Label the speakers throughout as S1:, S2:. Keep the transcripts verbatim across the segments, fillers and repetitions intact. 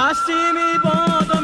S1: نسیمی بادم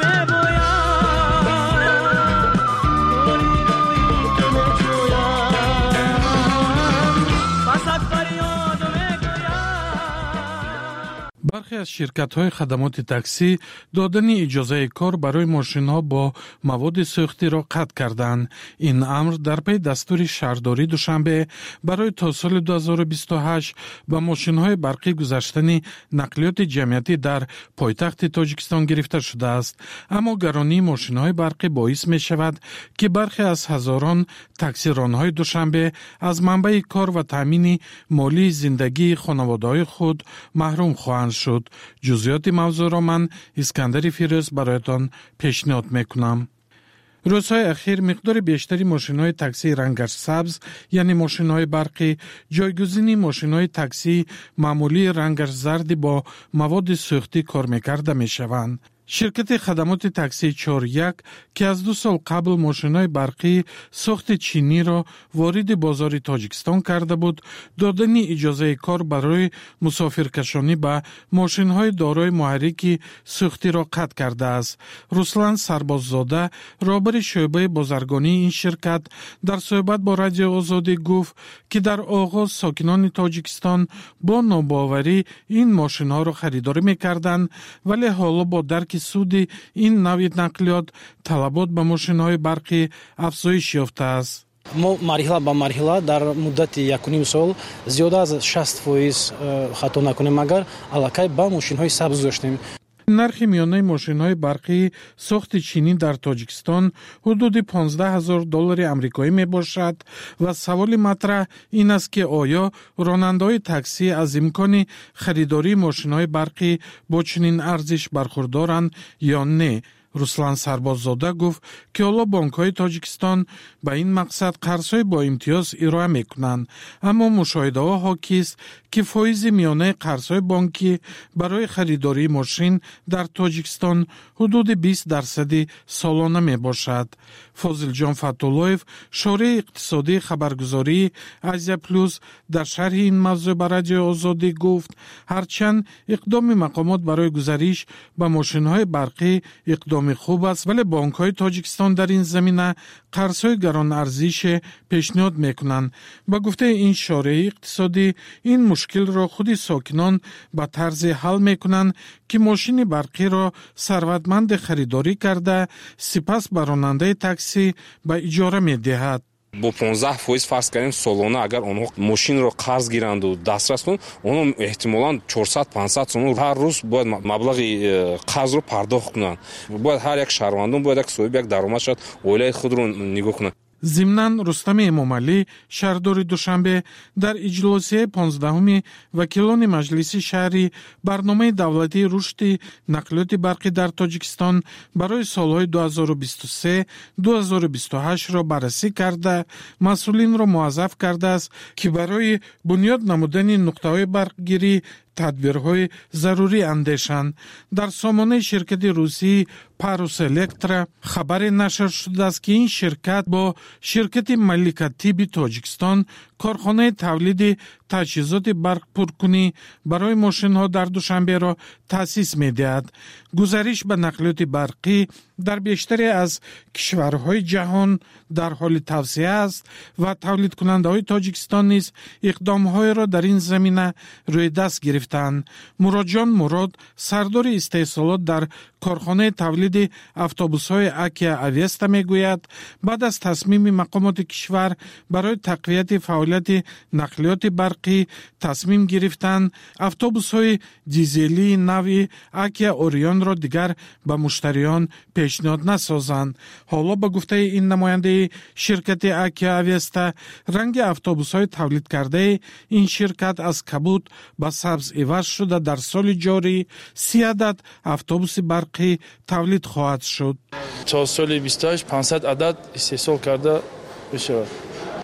S2: برخی از شرکت‌های خدمات تاکسی دادن اجازه کار برای ماشین‌ها با مواد سوختی را قطع کردند. این امر در پی دستور شهرداری دوشنبه برای تا سال دو هزار و بیست و هشت با ماشین‌های برقی گذاشتن نقلیات جمعیتی در پایتخت تاجیکستان گرفته شده است. اما گرانی ماشین‌های برقی باعث می‌شود که برخی از هزاران تاکسیران‌های دوشنبه از منبع کار و تامین مالی زندگی خانواده‌های خود محروم خواهند شد. جزئیات موضوع را من اسکندر فیروز برایتان پیشنهاد میکنم. روزهای اخیر مقدار بیشتری ماشین‌های تاکسی رنگش سبز یعنی ماشین‌های برقی جایگزین ماشین‌های تاکسی معمولی رنگش زرد با مواد سوختی کار می‌کرده می‌شوند. شرکت خدمات تاکسی چهار یک که از دو سال قبل ماشین‌های برقی ساخت چینی را وارد بازار تاجیکستان کرده بود، دادن اجازه کار برای مسافرکشانی به ماشین‌های دارای محرک سوختی را قطع کرده است. رسلان سرباززاده رهبر شعبه بازرگانی این شرکت در صحبت با رادیو آزادی گفت که در آغاز ساکنان تاجیکستان با ناباوری این ماشین‌ها را خریداری می‌کردند، ولی حالا با درک سود این نوع نقلیات طلبات به ماشین‌های برقی افزایش یافته است.
S3: ما مرحله به مرحله در مدت یک و نیم سال زیاده از شصت فیصد خطا نکنیم مگر علاقه به ماشین‌های سبز داشتیم.
S2: نرخ میانه ماشین‌های برقی ساخت چینی در تاجیکستان حدود پانزده هزار دلار آمریکایی می باشد و سوال مطرح این است که آیا راننده‌های تاکسی از امکان خریداری ماشین‌های برقی با چنین ارزش برخوردارند یا نه؟ رسلان سرباززاده گفت که حالا بانک‌های تاجیکستان به این مقصد قرض‌های با امتیاز ارائه می‌کنند، اما مشاهده‌ها حاکی است که فایز میانه قرض‌های بانکی برای خریداری ماشین در تاجیکستان حدود بیست درصد سالانه میباشد. فاضل جان فتولویف شورای اقتصادی خبرگزاری آزیا پلوس در شرح این موضوع به رادیو آزادی گفت هرچند اقدام مقامات برای گذریش به ماشین‌های برقی اقدام خوب است، ولی بانک‌های تاجیکستان در این زمینه قرض‌های گران ارزش پیشنهاد می‌کنند. با گفته این شورای اقتصادی این مشکل را خود ساکنان به طرز حل می‌کنند که ماشین برقی را ثروتمند خریداری کرده سپس به راننده تاکسی به اجاره می‌دهد.
S4: با پانزده فیصد فرض کردیم سالانه اگر آنها ماشین را قرض گیرند و دسترس کنند، آنها احتمالاً چهارصد پانصد سوم هر روز باید مبلغ قرض را پرداخت کنند. باید هر یک شهروندان باید یک صاحب یک درآمد شد اولیه خود را نگاه کنند.
S2: ضمناً رستم امامعلی شهردار دوشنبه در اجلاس پانزدهم وکیلان مجلس شهری برنامه دولتی رشد نقلیات برقی در تاجیکستان برای سالهای دو هزار و بیست و سه دو هزار و بیست و هشت را بررسی کرده مسئولین را موظف کرده است که برای بنیاد نمودن نقطه‌های برقگیری تدبیرهای ضروری اندیشند. در سامانه شرکت روسی پاروس الکترا خبر نشر شده است که این شرکت با شرکت ملک‌الطب تاجیکستان کارخانه تولید تجهیزات برق پرکنی برای ماشین‌ها در دوشنبه را تأسیس می‌دهد. گزارش به نقلیات برقی در بیشتری از کشورهای جهان در حال توسعه است و تولید کننده‌های تاجیکستان نیز اقدام‌های را در این زمینه روی دست گرفتند. مراد جان مراد سردار استحصالات در کارخانه تولید اتوبوس‌های اکیا اویستا میگوید بعد از تصمیم مقامات کشور برای تقویت فعالیت نقلیات برقی تصمیم گرفتند اتوبوس‌های دیزلی نوع اکیا اوریون را دیگر به مشتریان پیشنهاد نسازند. حالا با گفته این نماینده شرکت اکیا اویستا رنگ اتوبوس‌های تولید کرده این شرکت از کبود به سبز عوض شده در سال جاری سی عدد اتوبوس برقی تولید خواهد شد.
S5: تا سال بیست و هشت پانصد عدد استحصال کرده بشود.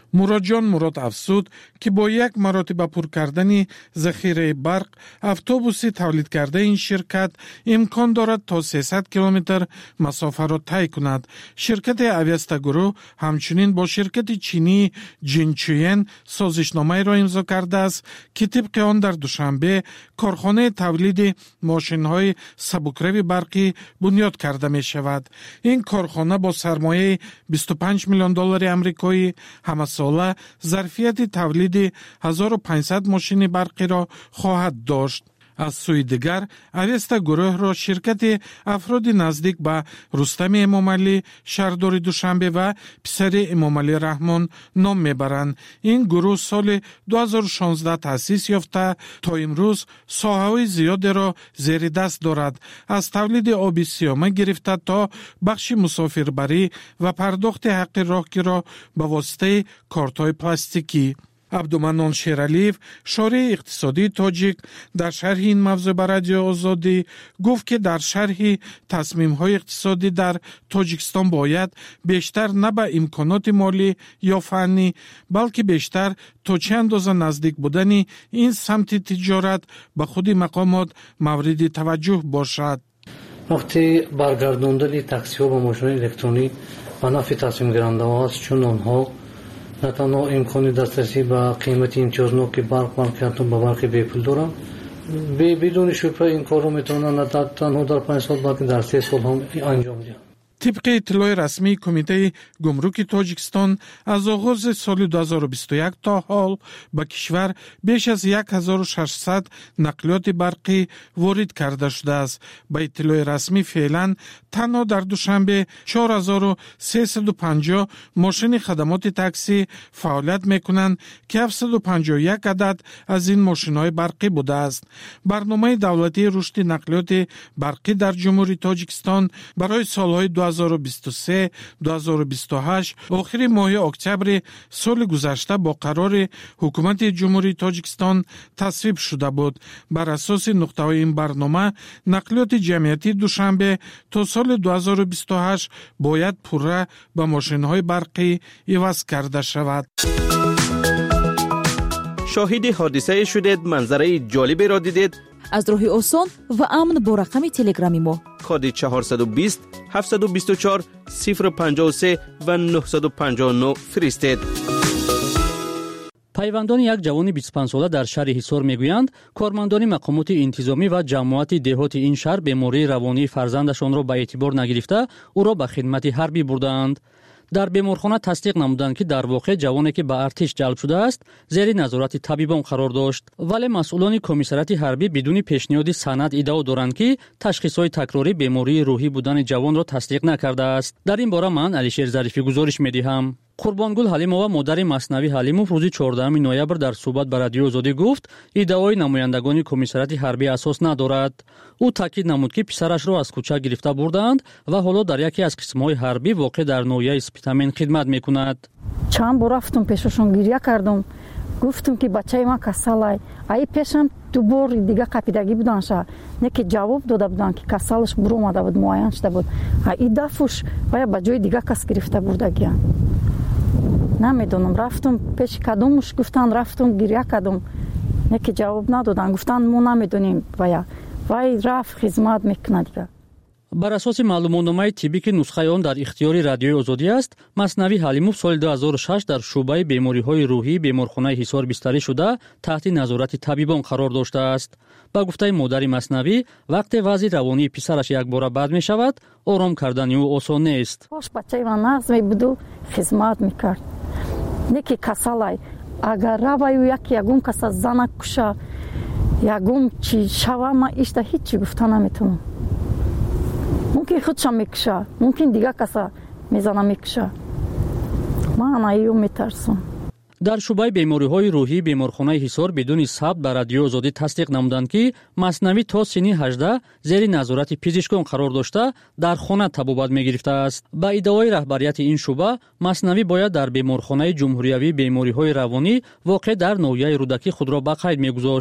S2: муроҷон мурод афзуд, ки бо як маротиба пур кардани захираи барқ автобуси тавлидкардаи ин ширкат имкон дорад то сесад километр масофаро тай кунад. ширкати Авеста Гурӯҳ ҳамчунин бо ширкати чинии Jinchuan созишномаеро имзо кардааст, ки тибқи он дар Душанбе корхонаи тавлиди мошинҳои сабукрави барқӣ бунёд карда мешавад. ин корхона бо сармояи бисту панҷ миллион доллари амрикоӣ ҳамасола зарфияти тавлиди ҳазору панҷсад мошини барқиро хоҳад дошт. аз сӯи дигар Авеста гурӯҳро ширкати афроди наздик ба Рустами Эмомалӣ, шаҳрдори Душанбе ва писари Эмомалӣ Раҳмон ном мебаранд. ин гурӯҳ соли ду ҳазору шонздаҳ таъсис ёфта то имрӯз соҳаҳои зиёдеро зери даст дорад, аз тавлиди оби сиёма гирифта то бахши мусофирбарӣ ва пардохти ҳаққи роҳгиро ба воситаи кортҳои пластикӣ. Абдуманон Шералиев, шории иқтисодии тоҷик, дар шарҳи ин мавзӯъ ба Радиои Озодӣ гуфт, ки дар шарҳи тасмимҳои иқтисодӣ дар Тоҷикистон бояд бештар на ба имконоти молӣ ё фаннӣ, балки бештар то чӣ андоза наздик будани ин самти тиҷорат ба худи мақомот мавриди таваҷҷӯҳ бошад.
S1: вақте баргардондани таксиҳо ба мошинҳои электронӣ ба нафъи тасмимгирандаҳо аст, чун онҳо на танҳо имкони дастрасӣ ба қимати имтиёзноки барқ, балки ҳатто ба барқи бепул доранд. бидуни шубҳа ин корро метавонанд на танҳо дар панҷ сол, балки дар се сол ҳам анҷом диҳанд.
S2: тибқи иттилои расмии Кумитаи Гумруки Тоҷикистон, аз оғози соли ду ҳазору бисту як то ҳол ба кишвар беш аз як ҳазору шашсад нақлиёти барқӣ ворид карда шудааст. Ба иттилои расмӣ феълан танҳо дар Душанбе чор ҳазору сесаду панҷоҳ мошини хадамоти таксӣ фаъолият мекунанд, ки ҳафтсаду панҷоҳ и як адад аз ин мошинҳои барқӣ будааст. барномаи давлатии рушди нақлиёти барқӣ дар Ҷумҳурии Тоҷикистон барои солҳои ду ҳазору бисту се - ду ҳазору бисту ҳашт охири моҳи октябри соли гузашта бо қарори ҳукумати Ҷумҳурии Тоҷикистон тасвиб шуда буд. бар асоси нуқтаҳои ин барнома нақлиёти ҷамъиятии Душанбе то соли ду ҳазору бисту ҳашт бояд пурра ба мошинҳои барқӣ иваз карда шавад.
S5: шоҳиди ҳодисае шудед, манзараи ҷолиберо дидед?
S6: аз роҳи осон ва амн бо рақами телеграми мо
S5: коди чаҳорсаду бист ҳафтсаду бисту чор сифр панҷоҳу се ва нуҳсаду панҷоҳу нӯ фиристед.
S7: пайвандони як ҷавони бисту панҷ сола дар шаҳри Ҳисор мегӯянд, кормандони мақомоти интизомӣ ва ҷамоати деҳоти ин шаҳр бемории равонии фарзандашонро ба эътибор нагирифта, ӯро ба хидмати ҳарбӣ бурдаанд. дар беморхона тасдиқ намуданд, ки дар воқеъ ҷавоне, ки ба артиш ҷалб шудааст, зери назорати табибон қарор дошт. вале масъулони комиссарияти ҳарбӣ бидуни пешниҳоди санад иддао доранд, ки ташхисҳои такрорӣ бемории рӯҳӣ будани ҷавонро тасдиқ накардааст. дар ин бора ман Алишер Зарифӣ гузориш медиҳам. Қурбонгул Ҳалимова, модари Маснавӣ Ҳалимов, рӯзи чордаҳуми ноябр дар суҳбат ба Радиои Озодӣ гуфт, иддаои намояндагони комиссарияти ҳарбӣ асос надорад. ӯ таъкид намуд, ки писарашро аз кӯча гирифта бурдаанд ва ҳоло дар яке аз қисмҳои ҳарбӣ воқеъ дар ноҳияи Спитамен хидмат мекунад.
S8: чанд бор рафтум пешашон, гирья кардум, гуфтум, ки бачаи ман касалай. Аи пешам ду бори дига қапидагӣ буданша, не ки ҷавоб дода буданд, ки касалаш буромада буд, муайян шуда буд. Аи дафуш бая ба ҷои дига кас гирифта бурдагиян. намедонам, рафтум пеши кадомуш, гуфтанд рафтум, гирья кардум, не ки ҷавоб надоданд, гуфтанд мо намедонем. Вая вай рафт хизмат мекунад дига.
S7: бар асоси маълумотномаи тиббӣ, ки нусхаи он дар ихтиёри Радиои Озодӣ аст, Маснавӣ Ҳалимов соли ду ҳазору шаш дар шуъбаи бемориҳои рӯҳӣ беморхонаи Ҳисор бистарӣ шуда, таҳти назорати табибон қарор доштааст. ба гуфтаи модари Маснавӣ, вақте вазъи равонии писараш якбора бад мешавад, ором кардани ӯ осон нест.
S8: Хош бачаи ман нағз мебуду, хизмат мекард. Не ки касалай, агар раваю як ягон каса зана куша, ягон чи шава, ман ишта ҳичи гуфта наметавонам. мумкин худшам мекуша, мумкин дига каса мезана мекуша. ман аиё метарсам.
S7: дар шуъбаи бемориҳои рӯҳӣ беморхонаи Ҳисор бидуни сабт ба Радиои Озодӣ тасдиқ намуданд, ки Маснавӣ то синни ҳаждаҳ зери назорати пизишкон қарор дошта, дар хона табобат мегирифтааст. ба иддаои раҳбарияти ин шуъба, Маснавӣ бояд дар беморхонаи ҷумҳуриявии бемориҳои равонӣ воқеъ дар ноҳияи рӯдакӣ худро ба қайд мегузошт.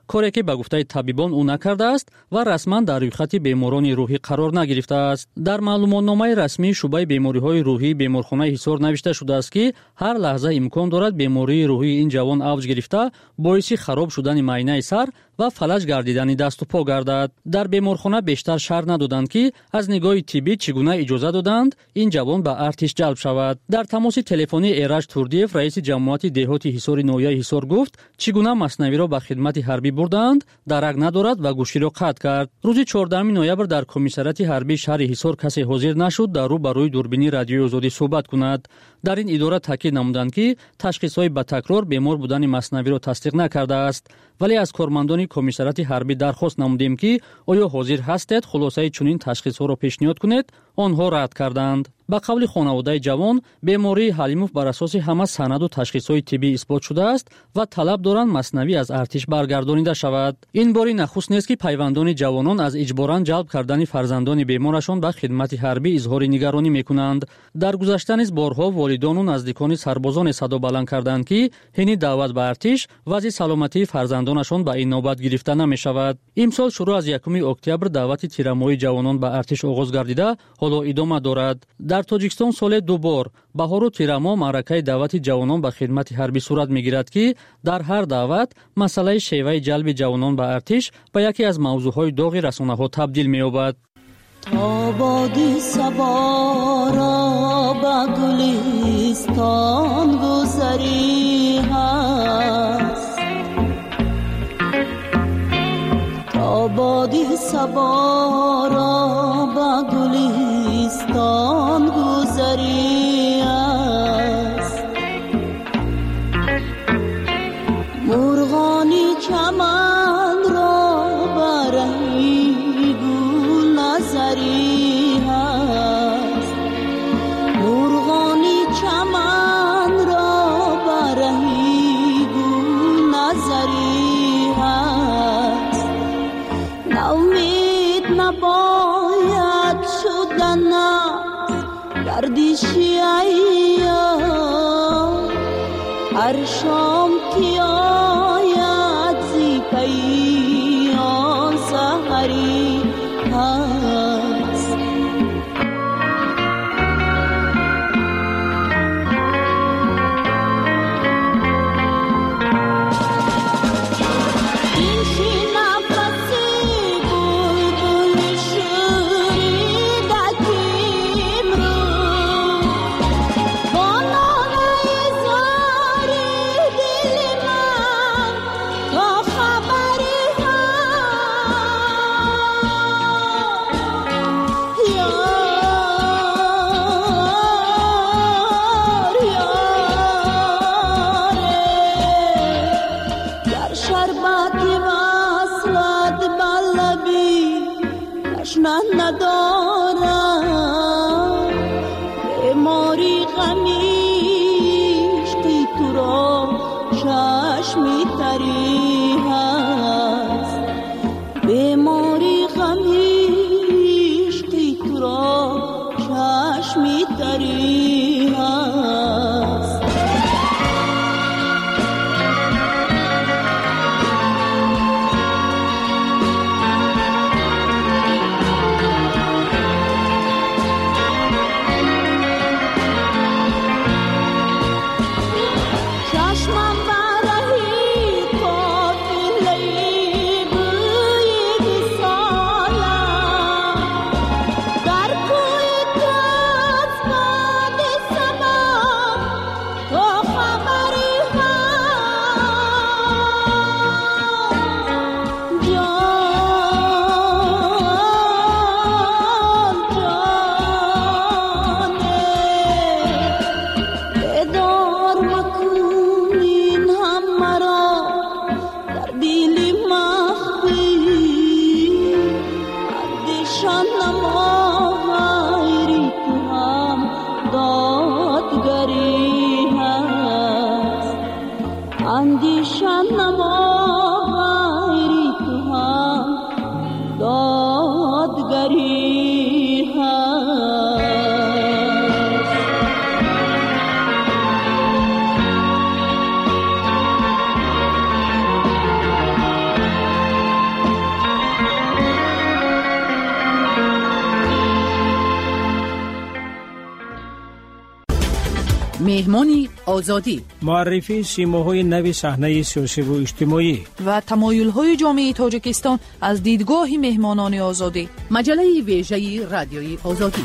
S7: коре ки ба гуфтаи табибон ӯ накардааст ва расман дар рӯйхати беморони рӯҳӣ қарор нагирифтааст. Дар маълумотномаи расмии шуъбаи бемориҳои рӯҳии беморхонаи Ҳисор навишта шудааст ки ҳар лаҳза имкон дорад бемории рӯҳии ин ҷавон авҷ гирифта боиси хароб шудани майнаи сар ва фалаҷ гардидани дасту по гардад. Дар беморхона бештар шарҳ надоданд ки аз нигоҳи тиббӣ чӣ гуна иҷоза доданд ин ҷавон ба артиш ҷалб шавад. Дар тамоси телефонӣ Эраҷ Турдиев, раиси ҷамоати деҳоти Ҳисори ноҳияи Ҳисор гуфт, чӣ гуна маснавиро ба хидмати ҳарбӣ бурданд, дарак надорад ва гӯширо қатъ кард. Рӯзи чордаҳуми ноябр дар комиссарияти ҳарбии шаҳри Ҳисор касе ҳозир нашуд дар рӯ ба рӯи дурбини радиои Озодӣ суҳбат кунад. дар ин идора таъкид намуданд ки ташхисҳои ба такрор бемор будани маснавиро тасдиқ накардааст, вале аз кормандони комиссарияти ҳарбӣ дархост намудем ки оё ҳозир ҳастед хулосаи чунин ташхисҳоро пешниҳод кунед. Онҳо рад карданд. ба қавли хонаводаи ҷавон, бемории Ҳалимов бар асоси ҳама санаду ташхисҳои тиббӣ исбот шудааст ва талаб доранд маснавӣ аз артиш баргардонида шавад. ин бори нахуст нест ки пайвандони ҷавонон аз иҷборан ҷалб кардани фарзандони беморашон ба хидмати ҳарбӣ изҳори нигаронӣ мекунанд. дар гузашта низ борҳо волидону наздикони сарбозоне садо баланд карданд ки ҳини даъват ба артиш вазъи саломатии фарзандонашон ба ин нобат гирифта намешавад. имсол шурӯъ аз якуми октябр даъвати тирамоҳии ҷавонон ба артиш оғоз гардида ҳоло идома дорад. дар тоҷикистон соле ду бор баҳору тирамо маъракаи даъвати ҷавонон ба хидмати ҳарбӣ сурат мегирад ки дар ҳар даъват масъалаи шеваи ҷалби ҷавонон ба артиш ба яке аз мавзӯъҳои доғи расонаҳо табдил меёбад.
S9: آبادی سوارا با گلستان گذری هست آبادی سوارا با گلستان گذری هست مرغانی چمن را برهی نظری هست مرغانی چمن را برهی گل نظری هست ناامید نباید شدن گردشی ایام هر شام که آید زی پیام سحری هست این شی نفسی بلبل شوریدکیم رو با نالای زاری دل من تا خبری ندارم بیماری غمیش که تو را چشمی تری هست بیماری غمیش که تو را چشمی تری هست
S10: مهمانی آزادی،
S3: معرفی سیماهای نو صحنه سیاسی و اجتماعی
S10: و تمایل‌های جامعه تاجیکستان از دیدگاه مهمانان آزادی. مجله ویژه رادیوی آزادی.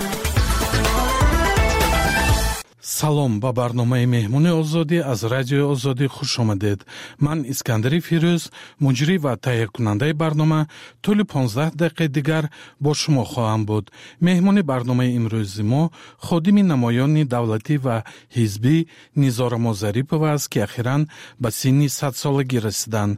S2: салом ба барномаи меҳмони озодӣ аз радиои озодӣ хуш омадед. ман искандари фирӯз, муҷрӣ ва таҳиякунандаи барнома тӯли понздаҳ дақиқаи дигар бо шумо хоҳам буд. меҳмони барномаи имрӯзи мо ходими намоёни давлатӣ ва ҳизбӣ Низорамо Зарипова аст, ки ахиран ба синни садсолагӣ расиданд.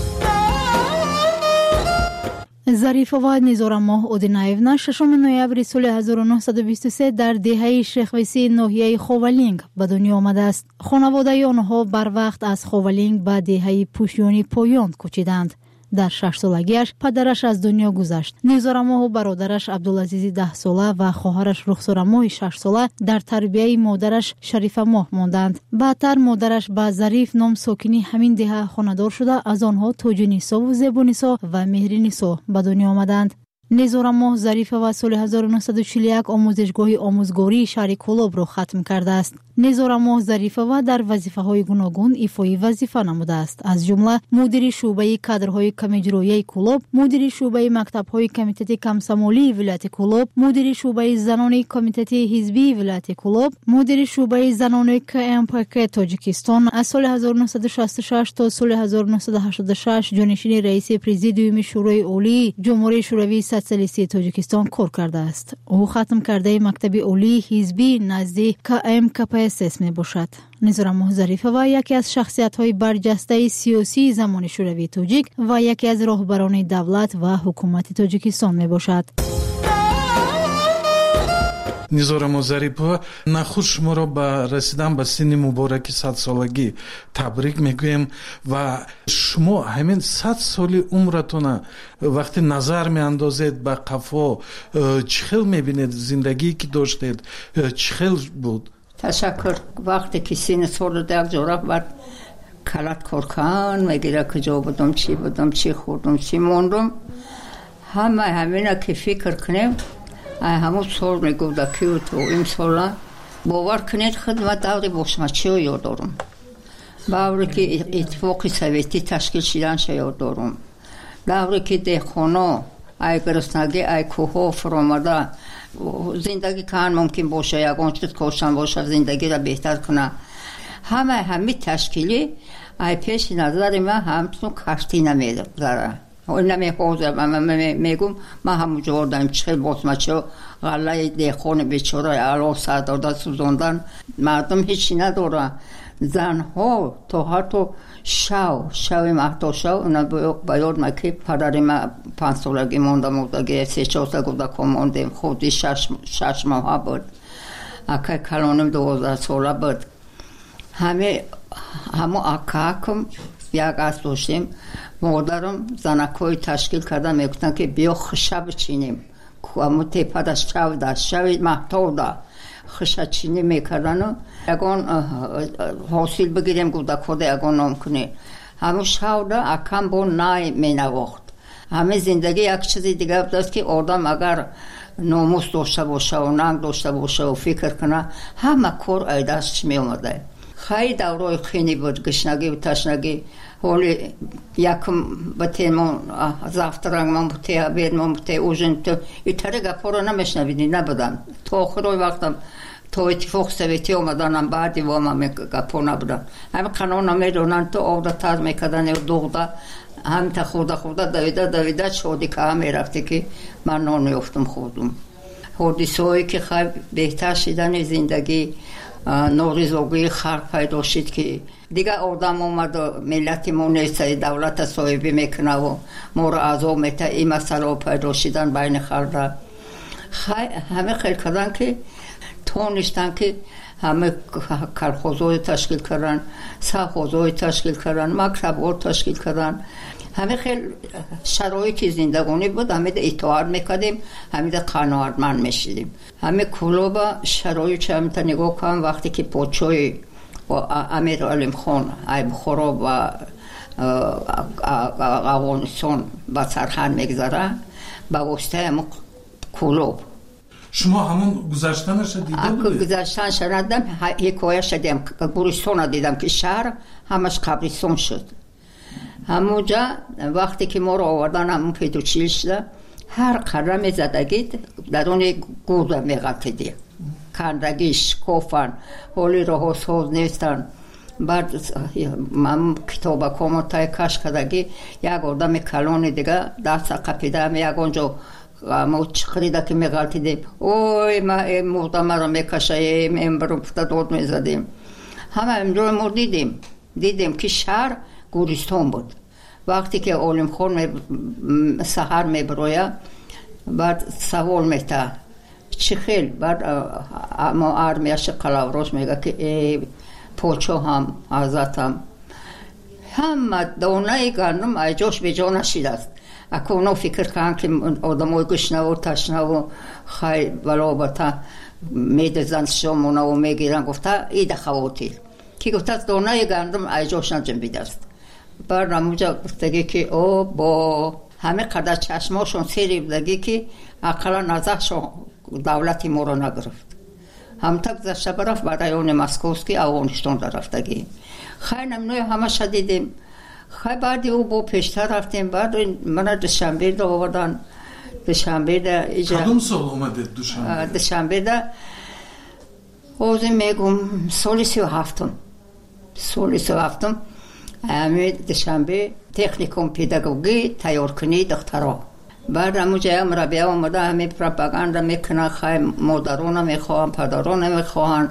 S11: Зарифова Низорамо Одинаевна шашуми ноябри соли ҳазору нуҳсаду бисту се дар деҳаи Шехвисии ноҳияи Ховалинг ба дунё омадааст. хонаводаи онҳо барвақт аз Ховалинг ба деҳаи Пушёни Поён кӯчиданд. дар шашсолагиаш падараш аз дунё гузашт. Низорамо бародараш Абдулазизи даҳсола ва хоҳараш Рухсорамоҳи шашсола дар тарбияи модараш Шарифамоҳ монданд. баъдтар модараш ба Зариф ном сокини ҳамин деҳа хонадор шуда, аз онҳо Тоҷинисову Зебунисо ва Меҳринисо ба дунё омаданд. Низорамо Зарифова соли ҳазору нуҳсаду чилу як омӯзишгоҳи омӯзгории шаҳри Кӯлобро хатм кардааст. Низорамо Зарифова дар вазифаҳои гуногун ифои вазифа намудааст. Аз ҷумла мудири шӯъбаи кадрҳои камиҷроияи Кӯлоб, мудири шӯъбаи мактабҳои комитети камсамолии вилояти Кӯлоб, мудири шӯъбаи занони комитети ҳизбии вилояти Кӯлоб, мудири шӯъбаи занони ка эм пэ ка Тоҷикистон. Аз соли ҳазору нуҳсаду шасту шаш то соли ҳазору нуҳсаду ҳаштоду шаш ҷонишини раиси президиуми шӯрои олии ҷумҳурии шӯравии социалистии Тоҷикистон кор кардааст. ӯ хатм кардаи мактаби олии ҳизбӣ назди ка эм ка пэ эс эс мебошад. Низорамо Зарифова яке аз шахсиятҳои барҷастаи сиёсии замони шӯравии тоҷик ва яке аз роҳбарони давлат ва ҳукумати Тоҷикистон мебошад.
S2: Низорамо Зарипова, нахуд шуморо ба расидан ба синни мубораки садсолагӣ табрик мегӯем ва шумо ҳамин сад соли умратона вақте назар меандозед ба қафо, чӣ хел мебинед зиндагие ки доштед, чӣ хел буд?
S12: تشکر. وقتی که سین سال دیگر جورا بعد کلات کارکان میگیره که جو بدم چی بدم چی خوردم چی موندم همه همینا که فکر کنیم همون سال میگوده که تو این سالا باور کنید خدمت دوری باشم چی رو یاد دارم باوری که اتفاقی سویتی تشکیل شدن شو یاد دارم دوری که دهخانه ای گرسنگی ای کوه فرامده زندگی کن ممکن باشه یکان چیز کوشن باشه زندگی را بهتر کنه همه همه تشکیلی ای پیش نظر من همتون کشتی نمیداره این نمیخوزم من میگم من همون جور دارم چخیل باسمه چه غله دیخون بیچاره علاف سر داده سوزاندن مردم هیچی نداره زنها تا حتی شو شوی مهدا شو اونا باید ما که پدری ما پنج سالگی مونده مونده سه چهار سالگی موندیم خودی شش شش ماه بود اکای کلانم دوازده ساله بود همه همه اکاکم یک از داشتیم مادرم زنکای تشکیل کردن میگفتن که بیا خشه بچینیم همون تیپه دا شو دا شوی مهدا دا خشه چینی میکردن و یکان حاصل بگیریم گوده کده یکان نام کنی همون شو دا اکم با نای می نواخت همه زندگی یک چیزی دیگه بود که آدم اگر ناموس داشته باشه و ننگ داشته باشه و فکر کنه همه کار ایدهش می اومده خیلی دورای خینی بود گشنگی و تشنگی حالی یکم بطه ما زفترنگ ما بطه عبید ما بطه اوژن ایتره گپا رو نمیشنویدی نبودن تا آخرای وقتم تا اتفاق سویتی آمدنم بعدی وام هم گپا نبودن همه قنان هم میدونن تو آوده تر میکدن و دوغده همه تا خوده خوده دویده دویده شادی که هم میرفتی که من نان یافتم خودم حادثه هایی که خیلی بهتر شدن زندگی نوریزوگی خلق پیدا شد که دیگه آدم اومد و ملت ما نیست دولت صاحبی میکنه و ما را عذاب میته این مسئله پیدا شدن بین خلق همه خیلی کردن که تونستن که همه کلخوزهای تشکیل کردن سرخوزهای تشکیل کردن مکتب‌ها تشکیل کردن همه خیلی شرایط زندگانی بود همه اطاعت میکردیم همه قناعتمند میشدیم همه کلوبا شرایط همه تا نگاه کنم وقتی که پادشاه و امیر علیم خان ای بخارا و افغانستان با سرخن میگذاره با واسطه همه کلوب
S2: شما همون گذشتنش دیده بودید؟
S12: گذشتنش ندیدم، حکایش دیدم. گورستان دیدم که شهر همش قبرستان شد. همونجا وقتی که ما رو آوردن همون پیدوچیلش، هر قدم زدگید در اون گوزه میغلطیدی، کندگیش کافن حالی رو سوز نیستن. بعد من کتاب کامو تای کش کردگی یک آدم کلانی دیگه دست قپیدم یک اونجا ما خریده که میغلطیدیم، اوی ما مردم رو میکشه، این برو پتا دود میزدیم. همه امجای ما دیدیم دیدیم که شهر گورستان بود. وقتی که اولیم خون سهر میبرویه، بعد سوال میته چی خیل؟ بعد ما آرمیش قلاوروش میگه که پوچو هم حضرت هم همه دونه گندم ایجاش به جا نشید است. اکو اونو فکر کن که آدمای گشنه و تشنه و خیلی بلا بتا میدزن شمونه و میگیرن. گفته ایده خواتیر که گفته دونه گندم ایجاش نجنبیده است. بعد نموجا گفتگی که او با همه قدر چشماشون سیری بودگی که اقلا نظرشون دولتی ما رو نگرفت. هم تا گذشته برفت برای اون مسکوسکی اوانشتون در رفتگی. خیلی نمنوی همه شدیدیم. خیلی بعدی او با پیشتر رفتیم. بعد من دوشنبه ده آوردن. دوشنبه ده ایجا
S2: کدوم سال اومده دوشنبه؟
S12: دوشنبه ده اوزی میگم سالی سی و هفتم سالی سی و هفتم امی دوشنبه تکنیکوم پیداگوگی تیار کنی دخترها. بعد همونجا هم را بیا اومده همه پروپاگاندا میکنه، خیلی مادران میخواهن پدران میخواهن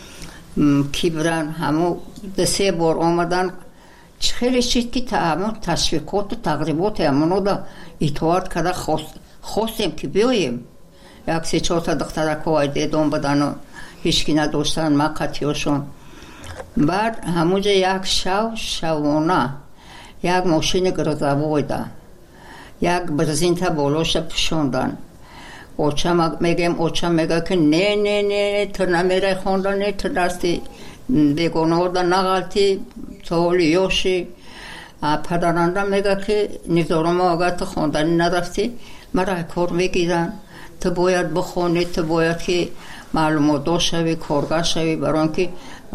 S12: کی برن. همون ده سه بار اومدن خیلی چیز که تا همون تشویقات و تقریبات همونو دا اطاعت کرده خواست خواستیم که بیاییم. یک سه چهار تا دخترک های دیدون بدن و هیچکی نداشتن مقطعیشون. بعد همونجا یک شو شوانه یک ماشین گرزوای ده یک برزین تا بالاش پشوندن. اوچم میگم اوچم میگه که نه نه نه تو نمیره خوندن، نه تو دستی بیگناه ده نغلطی سوالی یوشی. پدرانده میگه که نظارم آگه تو خوندنی نرفتی مرا کار میگیرن، تو باید بخونی، تو باید که معلومات دو شوی کارگاه شوی برای که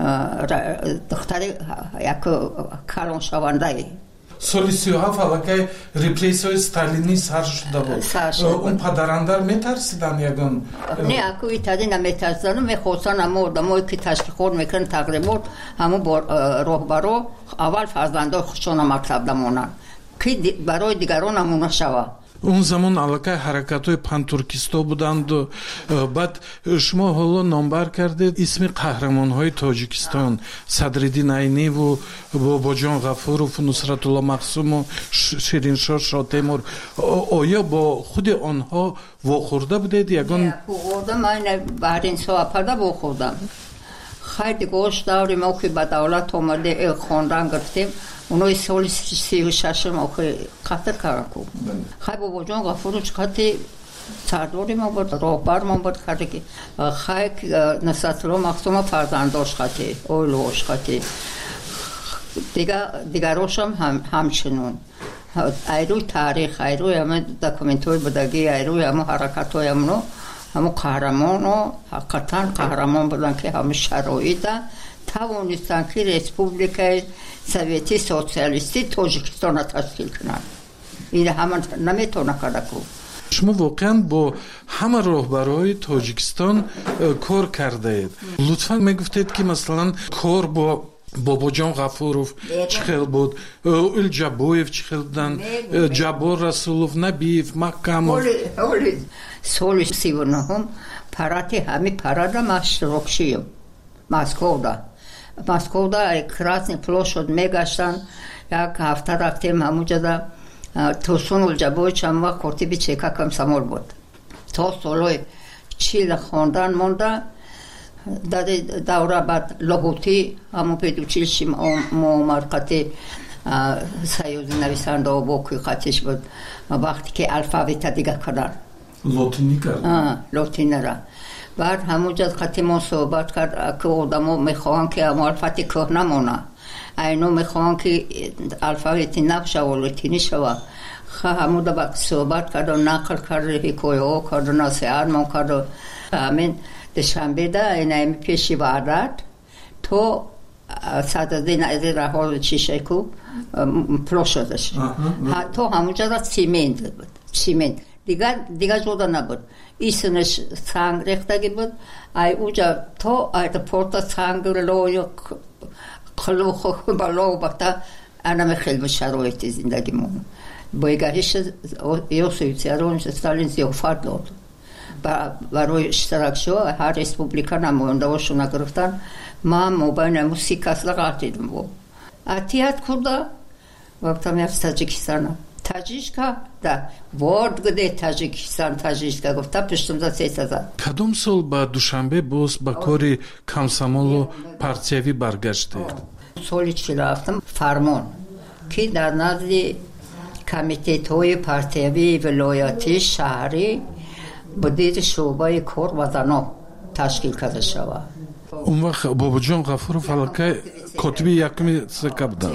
S12: دختری یک کلان شونده ای.
S2: سالی سی و هفت علاقه ریپریسیوی ستالینی سر شده بود. اون پدراندر میترسیدن یکن؟
S12: نه اکو ایتادی نمیترسیدن، میخواستن همه آدمایی که تشویقات میکنن تقریبات همه راهبرو اول فرزنده خودشون مطلب نمونن که برای دیگران نمونه شوه.
S2: اون زمان علاقه حرکت‌های پانتورکیستا بودند و بعد شما حالا نامبر کردید اسم قهرمان‌های تاجیکستان صدرالدین عینی و باباجان غفورов و نصرت الله مقسوم و شیرینشاه شاه تیمور، آیا با خود آنها واخورده بودید یگان؟
S12: نه واخوردم، من بحرین سواپرده واخوردم. خیلی گوش داریم ما که به دولت آمده خواندن گرفتیم. اونوی سال سی و ششم آخه قطر کرکو. خیلی بابا جان غفورش خیلی سرداری ما بود، راهبر ما بود خیلی که خیلی نصرت الله مقسوم فرزنداش خیلی، اولوش خیلی. دیگراش هم همچنون. ایروی تاریخ، ایروی همه دکومنتوی بودگی، ایروی همه حرکتوی همونو همه قهرمان و حقیقتا قهرمان بودن که همه شرایط توانستن که ریسپوبلیکای سوویتی سوسیالیستی تاجیکستان را تشکیل کنند. این همه نمیتونه کرده کو.
S2: شما واقعا با همه راهبرهای تاجیکستان کار کرده اید. لطفا میگفتید که مثلا کار با باباجان غفورов چه خیلی بود، الجابویف چه خیلی بودن، جابور رسولов، نبیف، مکامov.
S12: اولی سال سی و نهم پراتی همه پرادا مشترک شیم. مسکو دا مسکو دا کراسنی پلوشود میگشتن. یک هفته رفتیم همونجا دا توسون الجابوی چند وقت کرتی بی چیکا کم سمول بود. تا سالوی چیل خوندن مونده. در دوره بعد لاهوتی همون پیدوچیلشی مرقتی سیوزی نویسنده و باکوی خطیش بود. وقتی که الفابیت دیگه کردن
S2: لاتینی کردن
S12: لاتینی را. بعد همونجا خطی ما صحبت کرد که آدمو میخواهن که همون الفابیتی که نمونه، اینو میخواهن که الفابیتی نبشه و لاتینی شوه. همون دا صحبت کرد و نقل کرد، حکایه ها کرد و نصیحت ما کرد. همین دوشنبه دا اینایی پیشی وارد تو ساعت دین از راه چیشه کو پروشدش تو همونجا را سیمنت بود سیمنت دیگر دیگر جدا نبود ایسنش سنگ ریختگی بود ای اوجا تو ای پورتا سنگ لوی خلو خو بالو بتا انا خیلی شرایط زندگیمون بایگاریش یوسویتسیارونش استالین زیافت داد برای اشتراک شو هر ریسپوبلیکا نماینده‌هاشون گرفتن ما موبایل موسیقی اصلا قاطیدم بود اتیات کرده وقتا میاد تاجیکستان تاجیکا دا ورد گده تاجیکستان تاجیکا گفته پشتم دا سیسه زد
S2: کدام سال با دوشنبه باز با کاری کامسامول و پارتیوی برگشته؟
S12: سالی چی رفتم فرمان که در نزد کمیته های پارتیوی ولایتی شهری بدید شعبه کار و زنا تشکیل کرده شود
S2: اون وقت بابا جان غفور فلکه کتبی یکمی سکه بودن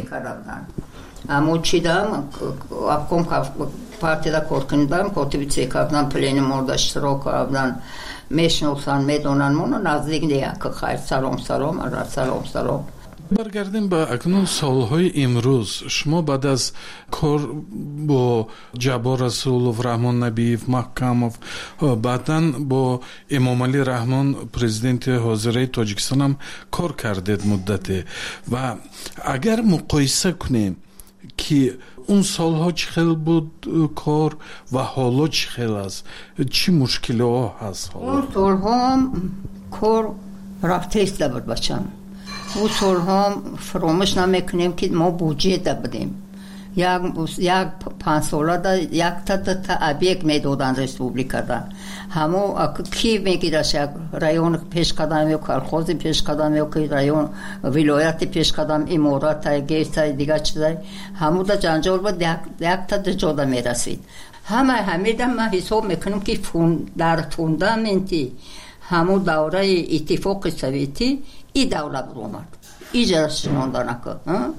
S12: اما چی دام ابکم پارتی دا کار کندم کتبی سکه بودن پلین مورد اشتراک بودن میشنوسن میدونن منو نزدیک نیاک خیر سلام سلام ارا سلام سلام
S2: برگردیم به اکنون سالهای امروز شما بعد از کار با جبار رسولов رحمان نبیев محکمов بعداً با امام علی رحمان پرزیدنت حاضره تاجیکستان هم کار کردید مدتی و اگر مقایسه کنیم که اون سالها چه خیلی بود کار و حالا چه خیلی است چی مشکل ها هست حالا؟
S12: اون سالها کار رفته است بود بچم اون سالها فراموش نمیکنیم که ما بودجه دادیم یک یک پنج ساله دا یک تا تا ابیک میدادن ریسپوبلیکا دا همو کی میگیرش یک رایون پیش قدم یا کارخوز پیش قدم یا که رایون ولایت پیش قدم امارات گیت دیگه چیزای همو دا جنجال بود یک یک تا جدا میرسید همه همیدا ما حساب میکنم که فون در فوندامنتی همو دوره اتفاق سوویتی ای دوله برومد ایجاش ماندن که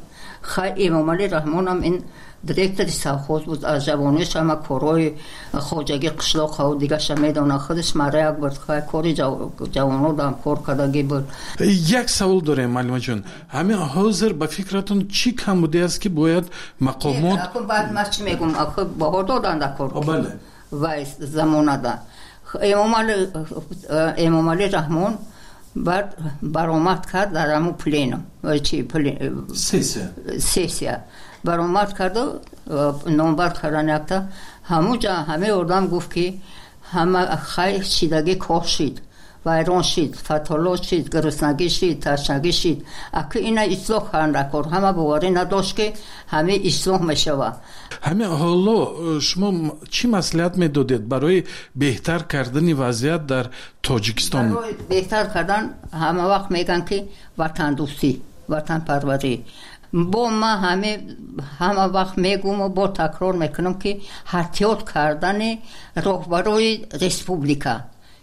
S12: خیلی امام علی رحمان هم این دیرکتر ساخوز بود از جوانیش هم کارهای خوجگی قشلاق ها و دیگه شمیدانه خودش مره یک بود خیلی کاری جوانو دام کار کدگی بود
S2: یک سوال داریم معلومه جون همه حاضر به فکرتون چی کم بوده است که باید مقامات
S12: اخو بعد ما چی میگم اخو بها دادن دا کار
S2: بله
S12: و زمانه دا امام علی امام علی رحمان بعد برآمد کرد در همون پلینم چی پلین
S2: سیسیا
S12: سیسیا برآمد کرد و نامبر کردن یکتا همون جا همه آدم گفت که همه خیلی چیدگی کار شید ویران شید فتالات شید گرسنگی شید تشنگی شید اگه اینا اصلاح کردن کار همه باوری نداشت که همه اصلاح میشود
S2: همه حالا شما چی مصلحت میدادید برای بهتر کردن وضعیت در تاجیکستان؟
S12: برای بهتر کردن همه وقت میگن که وطن دوستی وطن پروری با ما همه همه وقت میگم و با تکرار میکنم که احتیاط کردن رهبرای ریسپوبلیکا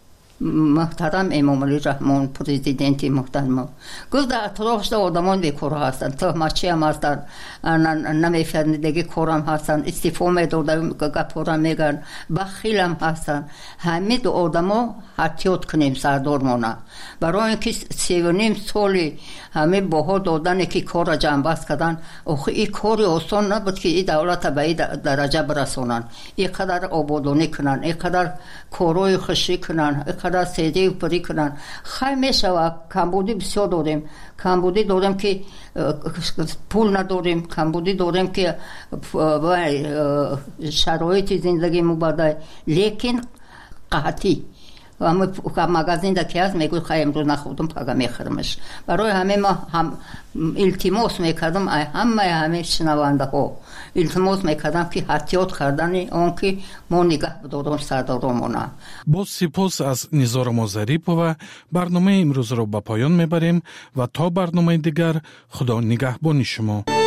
S12: محترم امام علی رحمان پرزیدنت محترم گفت در اطرافش آدمان بیکار هستن تهمتچی هم هستن نمیفهمیدگی کارم هستن استعفا میدادن گپورم میگن بخیل هم هستن همه دو آدما احتیاط کنیم سردارمانه برای اینکه سی و نیم سالی همه باها دادن که کار جنب بست کردن آخه این کار آسان نبود که این دولت به این درجه برسونن اینقدر آبادانی کنن اینقدر کارهای خوشی کنن اینقدر سیدی و پری کنن خیلی میشه کمبودی بسیار داریم کمبودی داریم که پول نداریم کمبودی داریم که شرایط زندگی مباده لیکن قحطی و مغازین دا که هست میگوی خیلی امروز نخودم پاگه میخرمش برای همه ما هم التماس میکردم همه همه شنوانده ها التماس میکردم که احتیاط کردن اون که ما نگاه بدارم سردارمونه.
S2: با سپاس از نیزار ظریفова برنامه امروز را به پایان میبریم و تا برنامه دیگر خدا نگهبان شما.